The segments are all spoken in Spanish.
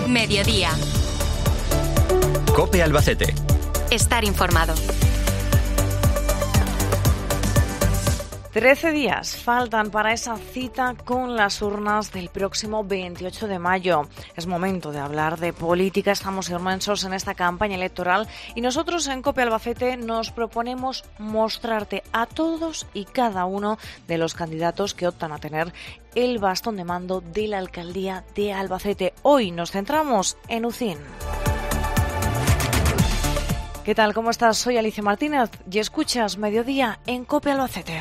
Mediodía. COPE Albacete. Estar informado. 13 días faltan para esa cita con las urnas del próximo 28 de mayo. Es momento de hablar de política, estamos inmersos en esta campaña electoral y nosotros en COPE Albacete nos proponemos mostrarte a todos y cada uno de los candidatos que optan a tener el bastón de mando de la alcaldía de Albacete. Hoy nos centramos en Ucín. ¿Qué tal? ¿Cómo estás? Soy Alicia Martínez y escuchas Mediodía en COPE Albacete.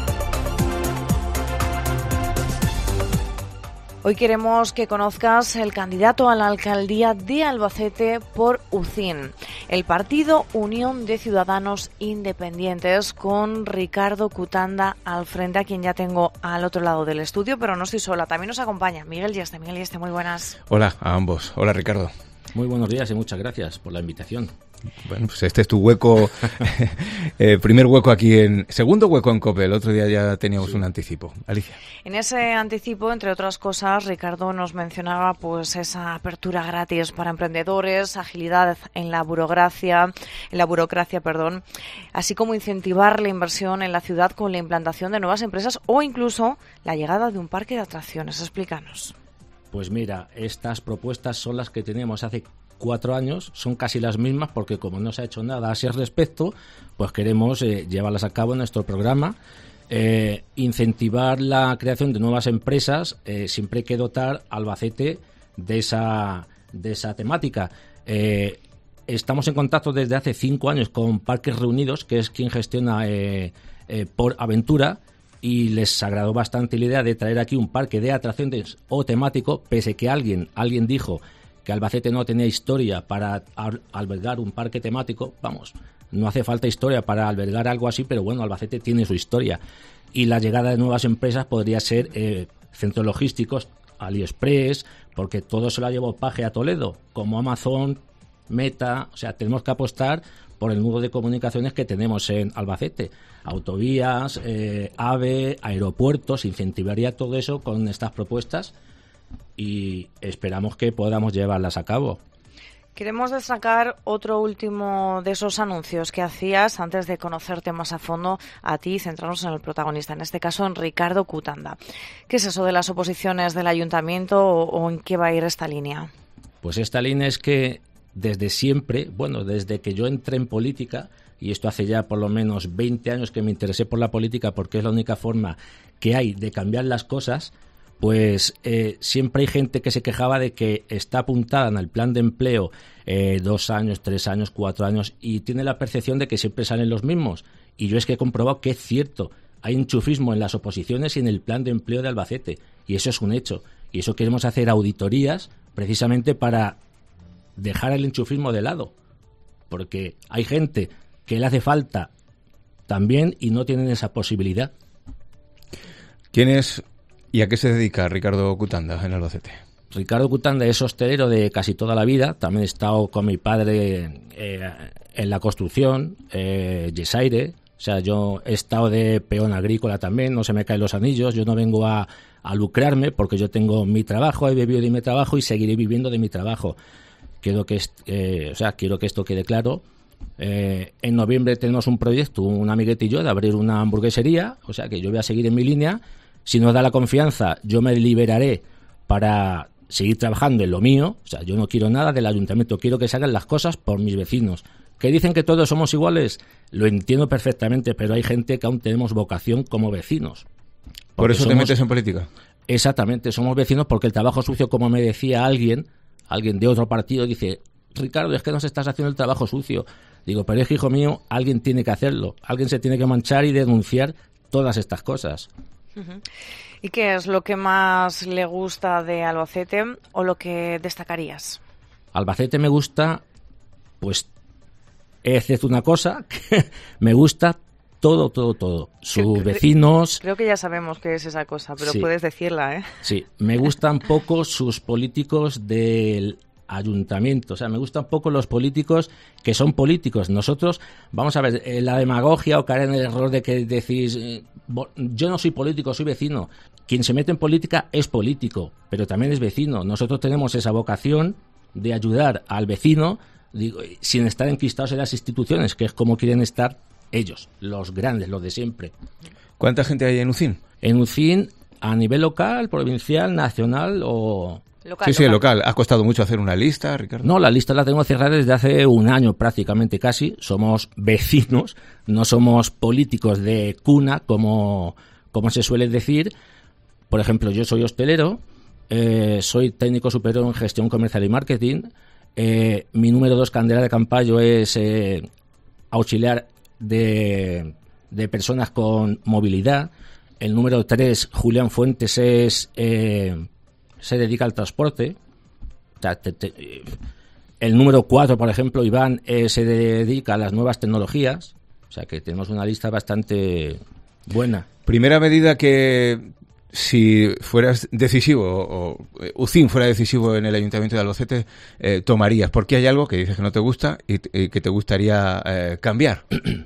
Hoy queremos que conozcas el candidato a la alcaldía de Albacete por Ucín, el partido Unión de Ciudadanos Independientes, con Ricardo Cutanda al frente, a quien ya tengo al otro lado del estudio, pero no estoy sola, también nos acompaña Miguel Yeste. Miguel Yeste, muy buenas. Hola a ambos. Hola, Ricardo. Muy buenos días y muchas gracias por la invitación. Bueno, pues este es tu hueco, primer hueco aquí segundo hueco en COPE. El otro día ya teníamos un anticipo. Alicia. En ese anticipo, entre otras cosas, Ricardo nos mencionaba pues esa apertura gratis para emprendedores, agilidad en la burocracia, así como incentivar la inversión en la ciudad con la implantación de nuevas empresas o incluso la llegada de un parque de atracciones. Explícanos. Pues mira, estas propuestas son las que teníamos hace 4 años, son casi las mismas porque como no se ha hecho nada a ese respecto, pues queremos llevarlas a cabo en nuestro programa. Incentivar la creación de nuevas empresas, siempre hay que dotar a Albacete de esa temática. Estamos en contacto desde hace 5 años con Parques Reunidos, que es quien gestiona por Aventura, y les agradó bastante la idea de traer aquí un parque de atracciones o temático, pese que alguien dijo que Albacete no tenía historia para albergar un parque temático. Vamos, no hace falta historia para albergar algo así, pero bueno, Albacete tiene su historia. Y la llegada de nuevas empresas podría ser centros logísticos, AliExpress, porque todo se lo ha llevado Paje a Toledo, como Amazon, Meta. O sea, tenemos que apostar por el nudo de comunicaciones que tenemos en Albacete. Autovías, AVE, aeropuertos, incentivaría todo eso con estas propuestas y esperamos que podamos llevarlas a cabo. Queremos destacar otro último de esos anuncios que hacías antes de conocerte más a fondo a ti y centrarnos en el protagonista, en este caso en Ricardo Cutanda. ¿Qué es eso de las oposiciones del ayuntamiento o en qué va a ir esta línea? Pues esta línea es que desde siempre, bueno, desde que yo entré en política, y esto hace ya por lo menos 20 años que me interesé por la política porque es la única forma que hay de cambiar las cosas, pues siempre hay gente que se quejaba de que está apuntada en el plan de empleo 2 años, 3 años, 4 años y tiene la percepción de que siempre salen los mismos. Y yo es que he comprobado que es cierto. Hay enchufismo en las oposiciones y en el plan de empleo de Albacete. Y eso es un hecho. Y eso queremos hacer auditorías precisamente para dejar el enchufismo de lado. Porque hay gente que le hace falta también y no tienen esa posibilidad. ¿Quién es y a qué se dedica Ricardo Cutanda en Albacete? Ricardo Cutanda es hostelero de casi toda la vida. También he estado con mi padre en la construcción, Yesaire. O sea, yo he estado de peón agrícola también, no se me caen los anillos. Yo no vengo a lucrarme porque yo tengo mi trabajo, he vivido de mi trabajo y seguiré viviendo de mi trabajo. Quiero que esto quede claro. En noviembre tenemos un proyecto, un amiguete y yo, de abrir una hamburguesería. O sea que yo voy a seguir en mi línea. Si nos da la confianza, yo me liberaré para seguir trabajando en lo mío. O sea, yo no quiero nada del ayuntamiento, quiero que se hagan las cosas por mis vecinos. ¿Que dicen que todos somos iguales? Lo entiendo perfectamente, pero hay gente que aún tenemos vocación como vecinos. ¿Por eso te metes en política? Exactamente, somos vecinos porque el trabajo sucio, como me decía alguien de otro partido, dice: Ricardo, es que nos estás haciendo el trabajo sucio. Digo, pero es que, hijo mío, alguien tiene que hacerlo. Alguien se tiene que manchar y denunciar todas estas cosas. Uh-huh. ¿Y qué es lo que más le gusta de Albacete o lo que destacarías? Albacete me gusta, pues, excepto una cosa, que me gusta todo. Sus vecinos... Creo que ya sabemos qué es esa cosa, pero sí, puedes decirla, ¿eh? Sí, me gustan poco sus políticos del ayuntamiento. O sea, me gustan un poco los políticos que son políticos. Nosotros, vamos a ver, la demagogia o caer en el error de que decís, yo no soy político, soy vecino. Quien se mete en política es político, pero también es vecino. Nosotros tenemos esa vocación de ayudar al vecino, digo, sin estar enquistados en las instituciones, que es como quieren estar ellos, los grandes, los de siempre. ¿Cuánta gente hay en UCIN? En UCIN, a nivel local, provincial, nacional o... Local, sí, local. ¿Ha costado mucho hacer una lista, Ricardo? No, la lista la tengo cerrada desde hace un año prácticamente casi. Somos vecinos, no somos políticos de cuna, como se suele decir. Por ejemplo, yo soy hostelero, soy técnico superior en gestión comercial y marketing. Mi número 2, Candela de Campayo, es auxiliar de personas con movilidad. El número 3, Julián Fuentes, se dedica al transporte. O sea, el número 4, por ejemplo, Iván, se dedica a las nuevas tecnologías. O sea que tenemos una lista bastante buena. Primera medida que, si fueras decisivo o UCIN fuera decisivo en el Ayuntamiento de Albacete, tomarías, porque hay algo que dices que no te gusta y que te gustaría cambiar.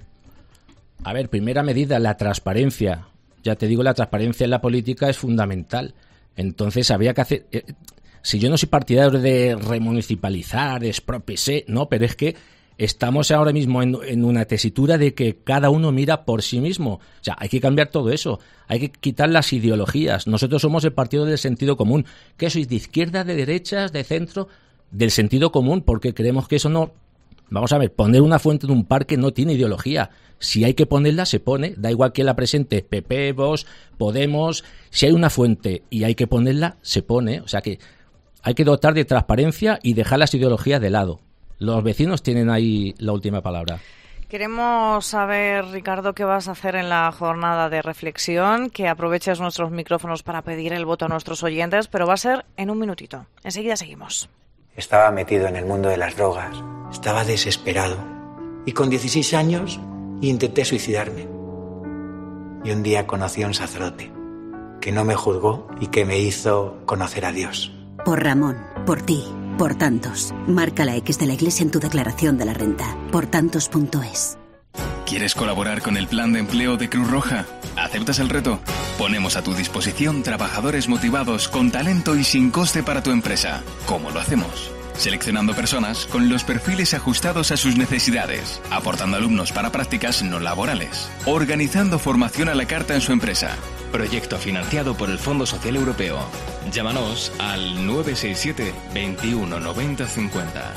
A ver, primera medida, la transparencia. Ya te digo, la transparencia en la política es fundamental. Entonces habría que hacer... si yo no soy partidario de remunicipalizar, expropiarse, no, pero es que estamos ahora mismo en una tesitura de que cada uno mira por sí mismo. O sea, hay que cambiar todo eso. Hay que quitar las ideologías. Nosotros somos el partido del sentido común. ¿Qué sois? ¿De izquierda, de derechas, de centro? Del sentido común, porque creemos que eso no... Vamos a ver, poner una fuente en un parque no tiene ideología. Si hay que ponerla, se pone. Da igual que la presente PP, Vox, Podemos. Si hay una fuente y hay que ponerla, se pone. O sea que hay que dotar de transparencia y dejar las ideologías de lado. Los vecinos tienen ahí la última palabra. Queremos saber, Ricardo, qué vas a hacer en la jornada de reflexión, que aproveches nuestros micrófonos para pedir el voto a nuestros oyentes, pero va a ser en un minutito. Enseguida seguimos. Estaba metido en el mundo de las drogas, estaba desesperado y con 16 años intenté suicidarme. Y un día conocí a un sacerdote que no me juzgó y que me hizo conocer a Dios. Por Ramón, por ti, por tantos. Marca la X de la Iglesia en tu declaración de la renta. Portantos.es. ¿Quieres colaborar con el plan de empleo de Cruz Roja? ¿Aceptas el reto? Ponemos a tu disposición trabajadores motivados, con talento y sin coste para tu empresa. ¿Cómo lo hacemos? Seleccionando personas con los perfiles ajustados a sus necesidades, aportando alumnos para prácticas no laborales, organizando formación a la carta en su empresa. Proyecto financiado por el Fondo Social Europeo. Llámanos al 967 21 90 50.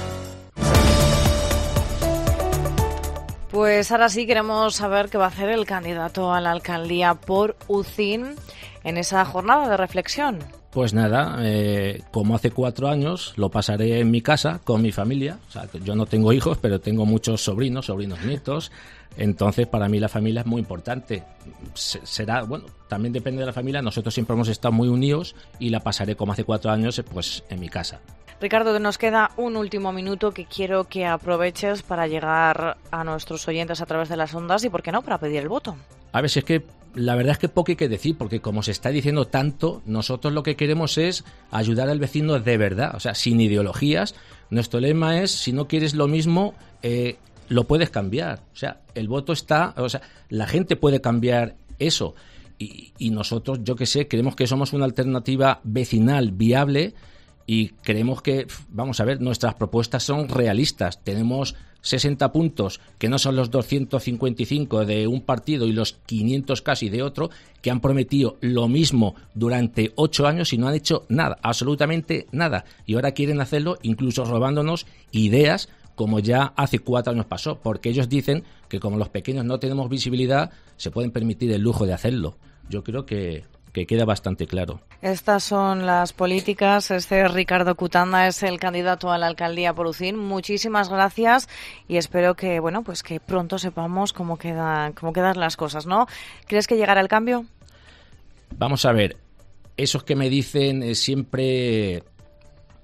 Pues ahora sí queremos saber qué va a hacer el candidato a la alcaldía por UCIN en esa jornada de reflexión. Pues nada, como hace 4 años, lo pasaré en mi casa con mi familia. O sea, yo no tengo hijos, pero tengo muchos sobrinos nietos. Entonces, para mí la familia es muy importante. Será, bueno, también depende de la familia. Nosotros siempre hemos estado muy unidos y la pasaré como hace 4 años, pues en mi casa. Ricardo, nos queda un último minuto que quiero que aproveches para llegar a nuestros oyentes a través de las ondas y, ¿por qué no?, para pedir el voto. A ver, si es que la verdad es que poco hay que decir, porque como se está diciendo tanto, nosotros lo que queremos es ayudar al vecino de verdad, o sea, sin ideologías. Nuestro lema es, si no quieres lo mismo, lo puedes cambiar. O sea, el voto está, o sea, la gente puede cambiar eso. Y nosotros, yo que sé, creemos que somos una alternativa vecinal viable y creemos que, vamos a ver, nuestras propuestas son realistas. Tenemos 60 puntos, que no son los 255 de un partido y los 500 casi de otro, que han prometido lo mismo durante 8 años y no han hecho nada, absolutamente nada. Y ahora quieren hacerlo incluso robándonos ideas, como ya hace 4 años pasó, porque ellos dicen que como los pequeños no tenemos visibilidad, se pueden permitir el lujo de hacerlo. Yo creo que queda bastante claro. Estas son las políticas. Ricardo Cutanda es el candidato a la alcaldía por UCIN. Muchísimas gracias y espero que, bueno, pues que pronto sepamos cómo quedan las cosas, ¿no? ¿Crees que llegará el cambio? Vamos a ver, esos que me dicen siempre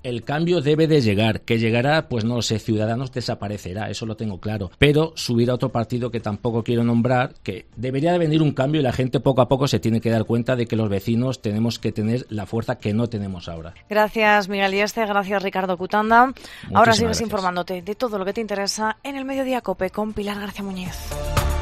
El cambio debe de llegar, que llegará, pues no lo sé, Ciudadanos desaparecerá, eso lo tengo claro, pero subirá otro partido que tampoco quiero nombrar, que debería de venir un cambio y la gente poco a poco se tiene que dar cuenta de que los vecinos tenemos que tener la fuerza que no tenemos ahora. Gracias, Miguel Yeste, gracias, Ricardo Cutanda. Ahora sigues gracias. informándote de todo lo que te interesa en el Mediodía COPE con Pilar García Muñiz.